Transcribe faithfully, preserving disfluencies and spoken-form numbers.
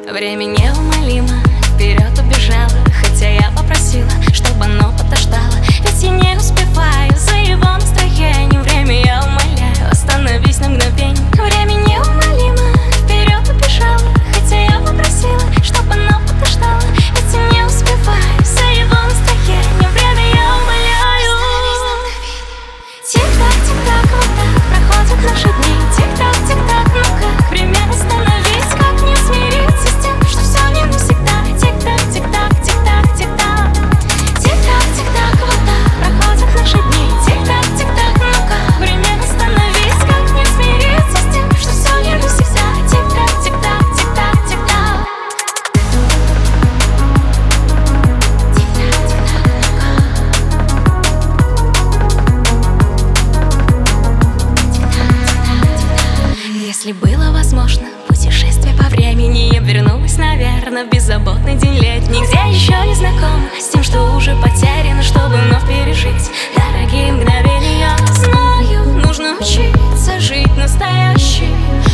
Время неумолимо вперед убежало, хотя я попросила, чтобы оно подождало. Ведь я не успеваю за его настроением. Время, я умоляю, остановись на мгновенье. Время неумолимо вперед убежало, хотя я попросила, чтобы оно подождало. Ведь я не успеваю за его настроением. Время, я умоляю, тик-так, тик-так, вот так проходят наши дни. Тик-так, тик-так, ну как время остановить, как не смириться с тем, что все не навсегда. Тик-так, тик-так, тик-так, тик-так. Тик-так, тик-так, вот так проходят наши дни. Тик-так, тик-так, ну как время остановить, как не смириться с тем, что все не навсегда. Тик-так, тик-так, тик-так, тик-так. Если было возможно путешествие по времени, я вернулась, наверное, в беззаботный день летний, где еще не знакома с тем, что уже потеряно, чтобы вновь пережить дорогие мгновения. Знаю, нужно учиться жить настоящим,